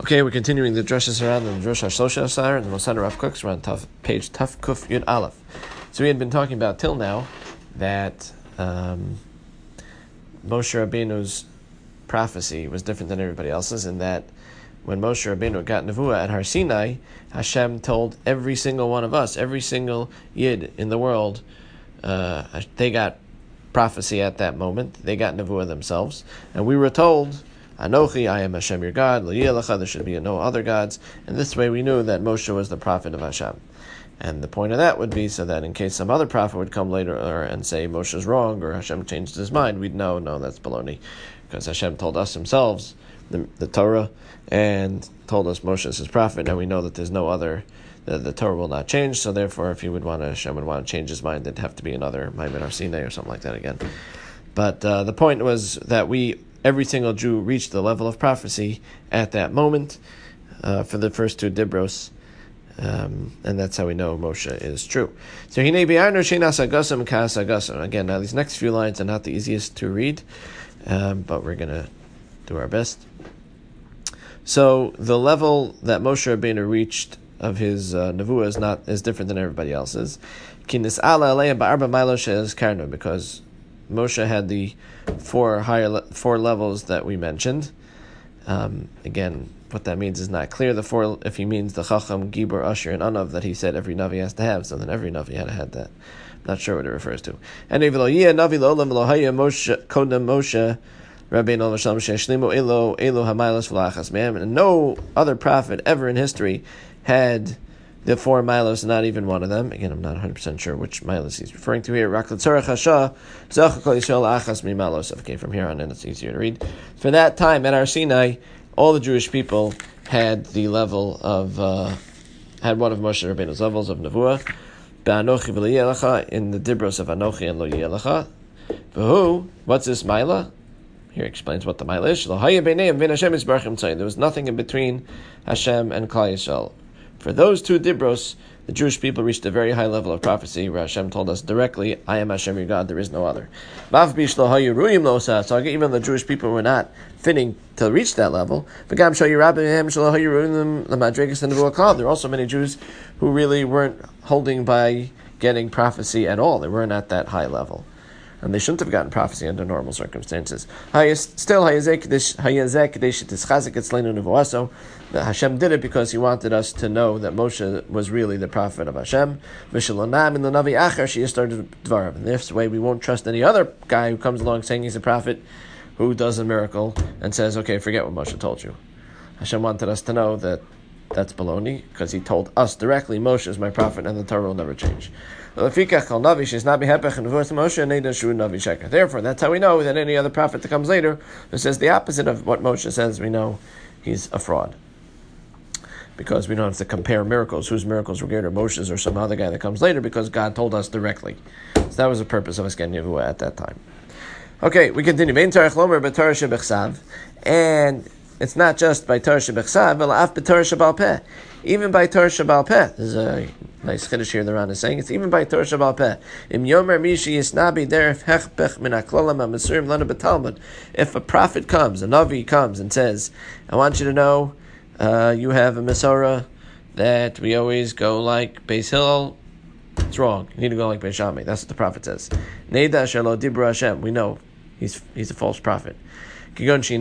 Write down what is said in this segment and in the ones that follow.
Okay, we're continuing the drushes around the Drush HaShlosheh Asar and the Mosad Rav Kook around page Tuf Kuf Yud Aleph. So we had been talking about till now that Moshe Rabbeinu's prophecy was different than everybody else's, in that when Moshe Rabbeinu got Nevuah at Har Sinai, Hashem told every single one of us, every single Yid in the world, they got prophecy at that moment. They got Nevuah themselves. And we were told, Anochi, I am Hashem your God, Lo yeh lecha, there should be no other gods. And this way we knew that Moshe was the prophet of Hashem. And the point of that would be so that in case some other prophet would come later and say Moshe's wrong or Hashem changed his mind, we'd know, no, that's baloney. Because Hashem told us himself, the Torah, and told us Moshe is his prophet, and we know that there's no other, the Torah will not change, so therefore if Hashem would want to change his mind, it'd have to be another Maimon or Sinai or something like that again. But the point was that every single Jew reached the level of prophecy at that moment for the first two Dibros, and that's how we know Moshe is true. So again, now these next few lines are not the easiest to read, but we're going to do our best. So the level that Moshe Rabbeinu reached of his Nevuah is different than everybody else's. Because Moshe had the four levels that we mentioned. Again, what that means is not clear. The four, if he means the Chacham, Gibor, Usher, and Anav that he said every Navi has to have, so then every Navi had to have that. I'm not sure what it refers to. And Moshe, and no other prophet ever in history had the four milos, not even one of them. Again, I'm not 100% sure which milos he's referring to here. Okay, from here on in it's easier to read. For that time at Har Sinai, all the Jewish people had the level of had one of Moshe Rabbeinu's levels of Nevuah. In the Dibros of Anochi and Lo yeh lecha. What's this Mila? Here he explains what the Mila is. There was nothing in between Hashem and Klal Yisrael. For those two Dibros, the Jewish people reached a very high level of prophecy where Hashem told us directly, I am Hashem your God, there is no other. So even the Jewish people were not fitting to reach that level. There are also many Jews who really weren't holding by getting prophecy at all. They weren't at that high level. And they shouldn't have gotten prophecy under normal circumstances. Still, Hashem did it because he wanted us to know that Moshe was really the prophet of Hashem. And this way we won't trust any other guy who comes along saying he's a prophet, who does a miracle and says, okay, forget what Moshe told you. Hashem wanted us to know that that's baloney, because he told us directly, Moshe is my prophet and the Torah will never change. Therefore, that's how we know that any other prophet that comes later who says the opposite of what Moshe says, we know he's a fraud. Because we don't have to compare miracles, whose miracles were greater, Moshe's or some other guy that comes later, because God told us directly. So that was the purpose of us getting Nevuah at that time. Okay, we continue. And it's not just by Torah Shebechsav, but af b'Torah Shebal Peh. Even by Torah Shebal Peh. There's a nice chiddush here the Ran is saying. It's even by Torah Shebal Peh. Im yomer mishi yisnabi deref hechpech min haklolam ha-mesurim lana b'talmud. If a prophet comes, a Navi comes and says, I want you to know, you have a Mesorah that we always go like Beis Hillel. It's wrong. You need to go like Beis Shammai. That's what the prophet says. Neida shelo dibra Hashem. We know he's a false prophet. If we usually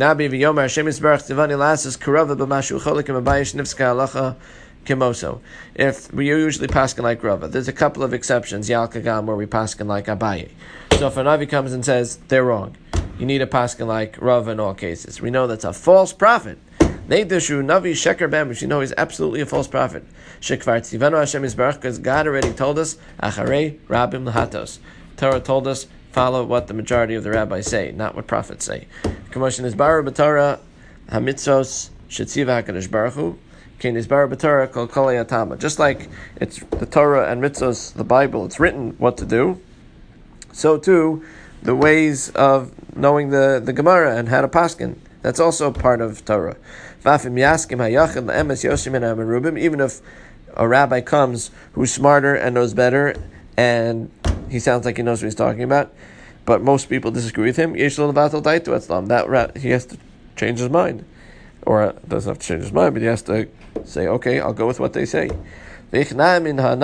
paskin like Rava, there's a couple of exceptions, Yal Kagam, where we paskin like Abaye. So if a Navi comes and says they're wrong, you need a paskin like Rava in all cases. We know that's a false prophet. Neidashu Navi Sheker Bam, which you know is absolutely a false prophet. Shekvar Tzivanu Hashem Yisbarach, because God already told us, Acharei Rabim Lahatos. Torah told us, follow what the majority of the rabbis say, not what prophets say. Commotion is Baruch B'Torah Hamitzos Shetziva HaKadosh Baruch Hu Kein is Baruch B'Torah Kol Kolei Atama. Just like it's the Torah and Mitzvos, the Bible, it's written what to do, so too the ways of knowing the Gemara and how to paskin. That's also part of Torah. Even if a rabbi comes who's smarter and knows better, and he sounds like he knows what he's talking about, but most people disagree with him, that he has to change his mind. or doesn't have to change his mind, but he has to say, okay, I'll go with what they say. So how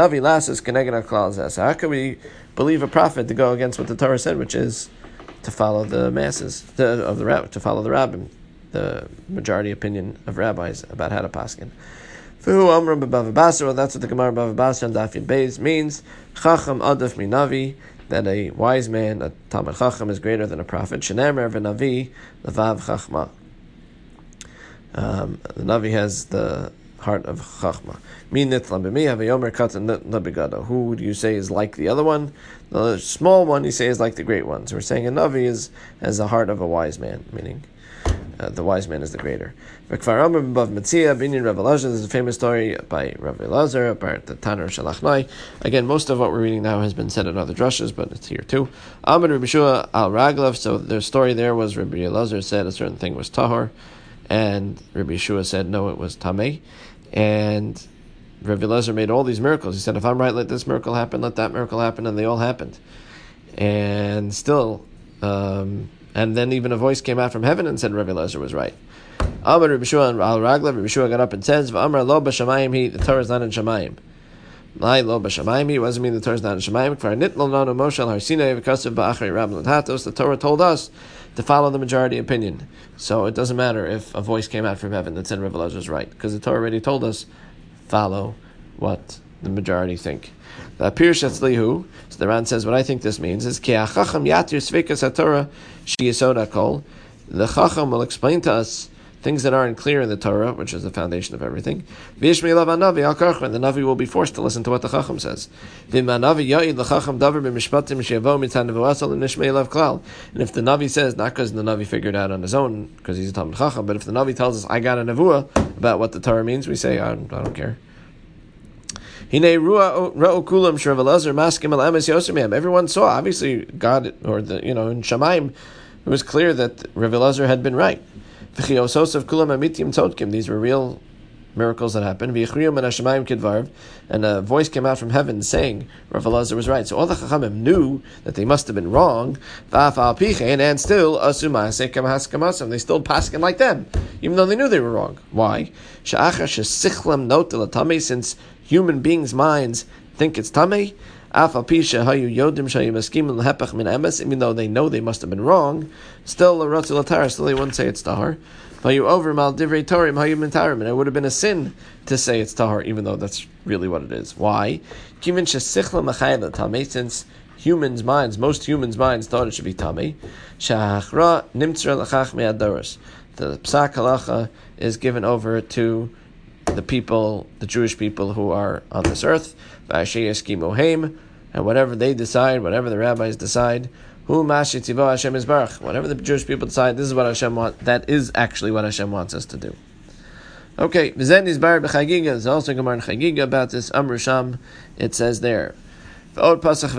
can we believe a prophet to go against what the Torah said, which is to follow the masses to follow the rabbim, the majority opinion of rabbis about how to paskin? Well, that's what the Gemara Bava Basra and Daf Yud Beis means. Chacham adaf minavi, that a wise man, a Talmid Chacham, is greater than a prophet. Shenemer v'navi levav chachma. The Navi has the heart of Chachma. Who do you say is like the other one? The small one you say is like the great one. So we're saying a Navi has the heart of a wise man, meaning the wise man is the greater. There's a famous story by Rav Elazar about the Tanur Shalachnai. Again, most of what we're reading now has been said in other drushes, but it's here too. Amar Rabbi Shua al Raglav. So their story there was Rabbi Elazar said a certain thing was tahor, and Rabbi Shua said no, it was tamei. And Rabbi Elazar made all these miracles. He said, if I'm right, let this miracle happen, let that miracle happen, and they all happened. And still, and then even a voice came out from heaven and said Rabbi Elazar was right. Amar Rabbi Shua al Raglav. Rabbi Shua got up and says, "V'amar lo b'shamayim, the Torah is not in Shamayim. Lai lo b'shamayim, what does it mean the Torah is not in Shamayim? Kvar nitlo nanu Moshe al Har Sinai v'kasav ba'achrei Rabban L'Hatos. The Torah told us to follow the majority opinion. So it doesn't matter if a voice came out from heaven that said Rabbi Elazar is right, because the Torah already told us follow what the majority think." The Pirush Etzlihu, so the Ran says, what I think this means is Ki ha'chacham yatir sveikas ha'Torah she'yesod ha'kol. The Chacham will explain to us things that aren't clear in the Torah, which is the foundation of everything. And the Navi will be forced to listen to what the Chacham says. And if the Navi says, not because the Navi figured out on his own, because he's a Talmid Chacham, but if the Navi tells us, I got a nevuah about what the Torah means, we say, I don't care. Everyone saw, obviously, God, or in Shamayim, it was clear that Rabbi Elazar had been right. These were real miracles that happened. And a voice came out from heaven saying Rabbi Elazar was right. So all the Chachamim knew that they must have been wrong, and still they still paskin like them, even though they knew they were wrong. Why? Since human beings' minds think it's tamei, even though they know they must have been wrong, still they wouldn't say it's tahor. And it would have been a sin to say it's tahor, even though that's really what it is. Why? Since most humans' minds thought it should be tamei, the psak halacha is given over to the people, the Jewish people who are on this earth, and whatever they decide, whatever the rabbis decide, whatever the Jewish people decide, this is what Hashem wants. That is actually what Hashem wants us to do. Okay, there's also Gemara in Chagiga about this Amru Sham. It says there, the pasuk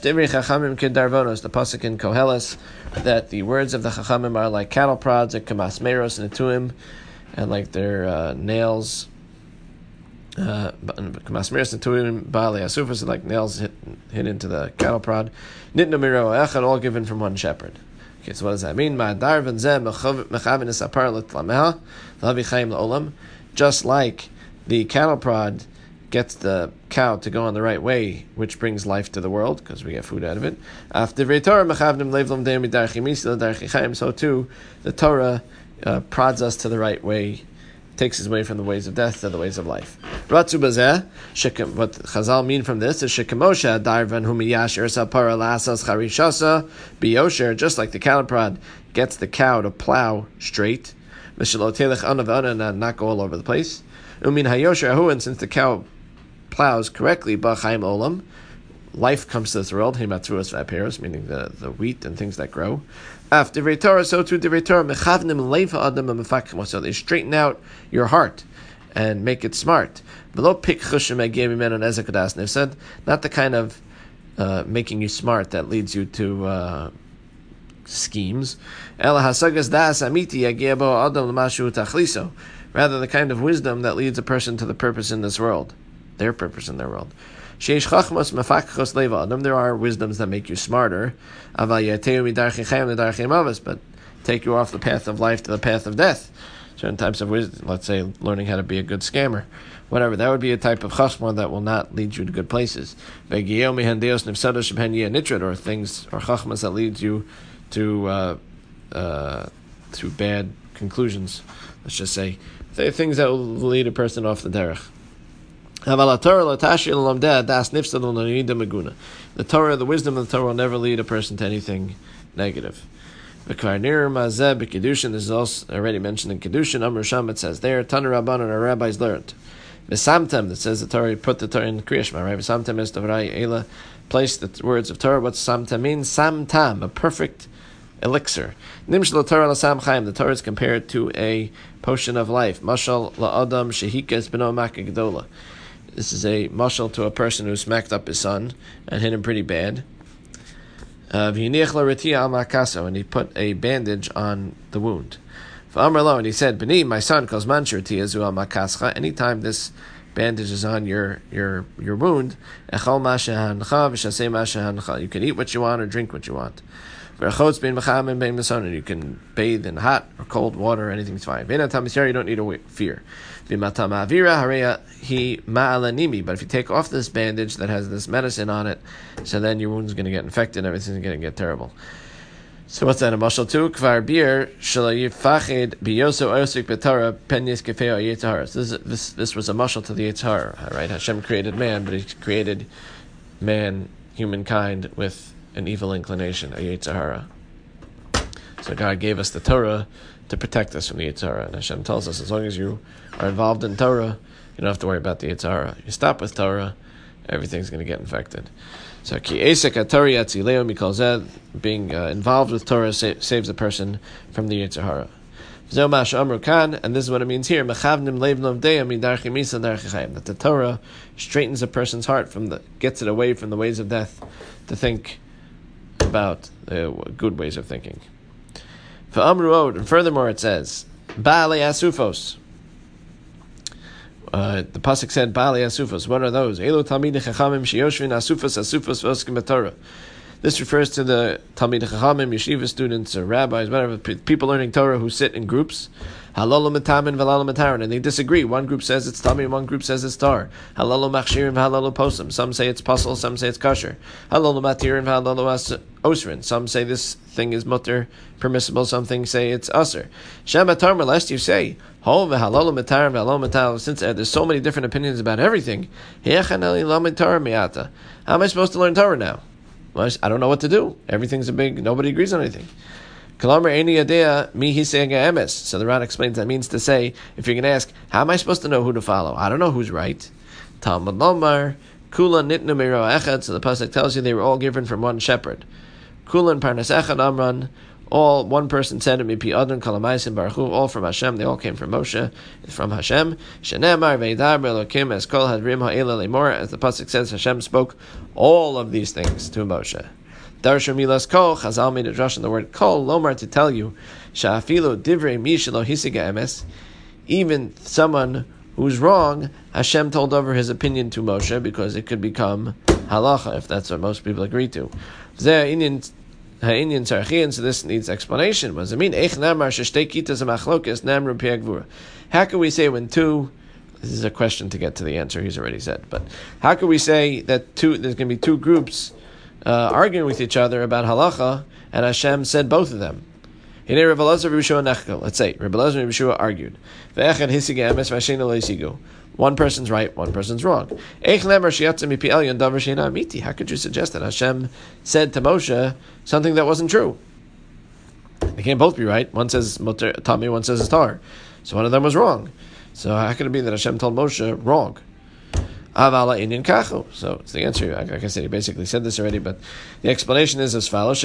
in Koheles, that the words of the Chachamim are like cattle prods, like kamasmeros and etuim, and like their nails. Kamasmeros and etuim ba'alei asufas, like nails hit into the cattle prod. Nitnu miro echad, all given from one shepherd. Okay, so what does that mean? Just like the cattle prod gets the cow to go on the right way, which brings life to the world, because we get food out of it. So too, the Torah prods us to the right way, takes us away from the ways of death to the ways of life. What Chazal mean from this is shekemosha darvan hu miyasher sapara lasas charishasa biyosher, just like the cattle prod gets the cow to plow straight, and not go all over the place. Umin hayosher ahu, and since the cow plows correctly, b'chaim olam, life comes to this world, himatruas v'aperos, meaning the wheat and things that grow. After Torah, so too Divrei Torah, mechavnim leifa adam and so they straighten out your heart and make it smart. Below pick chushim agemi on ezekadas. They've said not the kind of making you smart that leads you to schemes. Ela hasagas das amiti agebo adam l'mashu tachliso. Rather, the kind of wisdom that leads a person to the purpose in this world, their purpose in their world. There are wisdoms that make you smarter, but take you off the path of life to the path of death. certain types of wisdom, let's say learning how to be a good scammer, whatever. That would be a type of chachma that will not lead you to good places. Or things, or chachmas that leads you to bad conclusions. Let's just say things that will lead a person off the derech. The Torah, the wisdom of the Torah, will never lead a person to anything negative. This is also already mentioned in Kedushin. Amr Sham, it says there, Tana Rabbanan, our rabbis learned. V'samtem, that says the Torah, put the Torah in Kriya Shema, right? V'samtem is Tavrai Ela, place the words of Torah. What's samtem mean? Samtam, a perfect elixir. Nimshal Torah l'sam chaim, the Torah is compared to a potion of life. Mashal la'adam shehikes b'no maka gedola. This is a mashal to a person who smacked up his son and hit him pretty bad. And he put a bandage on the wound. And he said, B'ni, my son, anytime this bandage is on your wound, you can eat what you want or drink what you want. And you can bathe in hot or cold water, anything's fine. You don't need to fear. But if you take off this bandage that has this medicine on it, so then your wound's going to get infected, everything's going to get terrible. So what's that a mashal to? Kvar bir shalayifachid biyoso osik betara penyes kefeo yitzhara. This was a mashal to the yitzhara, right? Hashem created man, but He created man, humankind, with an evil inclination, a yitzhara. So God gave us the Torah to protect us from the yitzhara. And Hashem tells us, as long as you are involved in Torah, you don't have to worry about the yitzhara. You stop with Torah, everything's going to get infected. So ki esek haTorah yatzileo mikol zeh, being involved with Torah saves a person from the yitzhara. V'zeh mash amru kan, and this is what it means here: mechavnim leiv lovdeya midarchi misa darchi chayim. That the Torah straightens a person's heart gets it away from the ways of death, to think about good ways of thinking. And furthermore, it says, Baalei Asufos. The pasuk said, Baalei Asufos. What are those? Elo Talmidei Chachamim sheyoshvin Asufos v'oskim b'Torah. This refers to the Talmidei Chachamim, yeshiva students, or rabbis, whatever, people learning Torah who sit in groups. Halalu metamin v'halalu metarin, and they disagree. One group says it's tamid, one group says it's tar. Halalu machshirin v'halalu posum. Some say it's pasul, some say it's kosher. Halalu matirin v'halalu osrin. Some say this thing is mutter, permissible. Some things say it's usr. Shema tarma, lest you say, ho v'halalu metarin v'halalu metal. Since there's so many different opinions about everything, how am I supposed to learn Torah now? Well, I don't know what to do. Everything's nobody agrees on anything. So the Ran explains that means to say, if you're going to ask, how am I supposed to know who to follow? I don't know who's right. Talmud Lomar, Kula nitnu me'ro echad. So the pasuk tells you they were all given from one shepherd. Kulan parnas echad amran. All one person said, "Mipi adon kalamaisim baruchu." All from Hashem. They all came from Moshe. From Hashem. Shenemar veidar belokim es kol hadrim ha'ela lemor. As the pasuk says, Hashem spoke all of these things to Moshe. Darshu milas kol. Chazal made a drush on the word kol lomar to tell you sha'afilu divrei mi shelo hisiga emes. Even someone who's wrong, Hashem told over his opinion to Moshe because it could become halacha if that's what most people agree to. So this needs explanation. What does it mean? How can we say when two? This is a question to get to the answer he's already said. But how can we say that there's going to be two groups arguing with each other about halacha, and Hashem said both of them? Let's say Rebbe Elazar and Yeshua argued. One person's right, one person's wrong. How could you suggest that Hashem said to Moshe something that wasn't true? They can't both be right. One says Tami, one says it's tar. So one of them was wrong. So how could it be that Hashem told Moshe wrong? So it's the answer. Like I said, he basically said this already, but the explanation is as follows: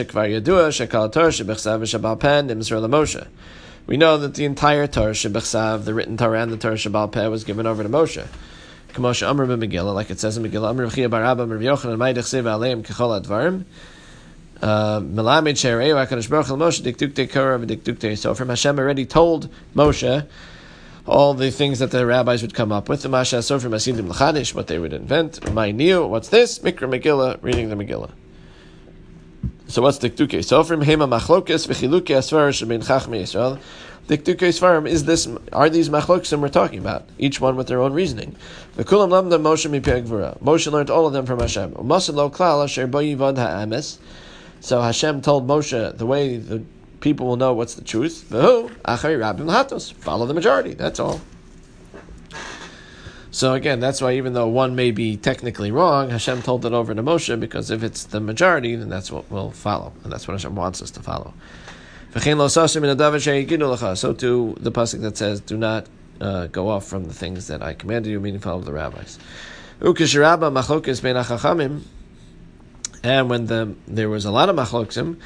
we know that the entire Torah Shebechsav, the written Torah and the Torah Shebal Peh, was given over to Moshe. Kamosha Amr b'Megillah, like it says in Megillah, Amr Chia bar Abba, Rav Yochanan, Ma'idach Seva Aleim Kechol Advarim, Melamed She'ereu HaKadosh Baruch Hu Moshe Dikdukte Korah v'Dikdukte Sofrim. Hashem already told Moshe all the things that the rabbis would come up with. The Masha Sofrim Asidim L'Chadish, what they would invent. Ma'iniu, what's this? Mikra Megillah, reading the Megillah. So what's Dikduke Sofrim? Hema machlokes v'chiluke asvar shebein chachmei Yisrael. Dikduke Svarim is this. Are these machlokesim we're talking about? Each one with their own reasoning. V'kulam lamda Moshe mipei gvura. Moshe learned all of them from Hashem. U'masid lo klal asher bo yivad ha'emes. So Hashem told Moshe the way the people will know what's the truth. V'hu achari rabbim l'hatos. Follow the majority. That's all. So again, that's why even though one may be technically wrong, Hashem told it over to Moshe, because if it's the majority, then that's what we'll follow. And that's what Hashem wants us to follow. So too, the pasuk that says, do not go off from the things that I commanded you, meaning follow the rabbis. And when there was a lot of machloksim,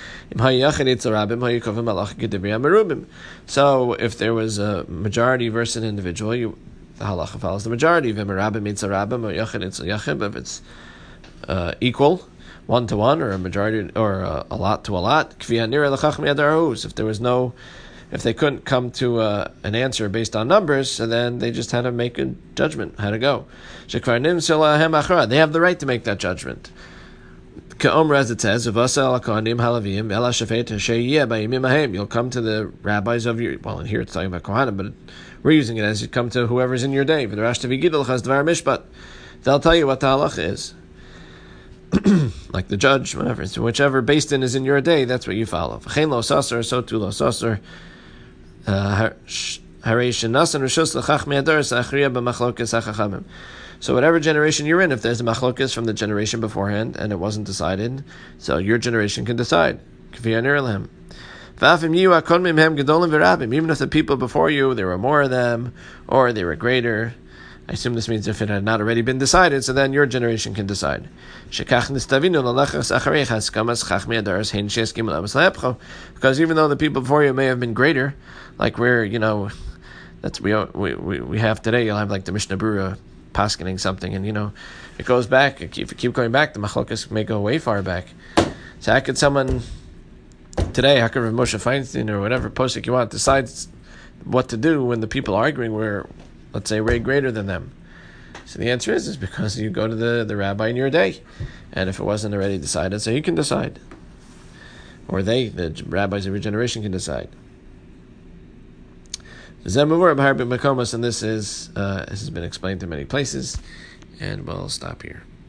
so if there was a majority versus an individual, the halacha follows the majority. If it's equal, 1-to-1, or a majority, or a lot to a lot, if they couldn't come to an answer based on numbers, so then they just had to make a judgment how to go. They have the right to make that judgment. As it says, you'll come to the rabbis of your, well, in here it's talking about Kohanim, but we're using it as you come to whoever's in your day. They'll tell you what the halach is. Like the judge, whatever. So whichever Beis Din is in your day, that's what you follow. So too lo sasar. So whatever generation you're in, if there's a machlokas from the generation beforehand and it wasn't decided, so your generation can decide. Even if the people before you, there were more of them, or they were greater, I assume this means if it had not already been decided, so then your generation can decide. Because even though the people before you may have been greater, like that's we have today, you'll have like the Mishnah Berurah paskening something, and it goes back. If you keep going back, the machlokas may go way far back. So how could someone today, how could Rav Moshe Feinstein or whatever posik you want decides what to do when the people arguing were, let's say, way greater than them? So the answer is because you go to the rabbi in your day, and if it wasn't already decided, so he can decide, or the rabbis of your generation can decide. And this has been explained in many places, and we'll stop here.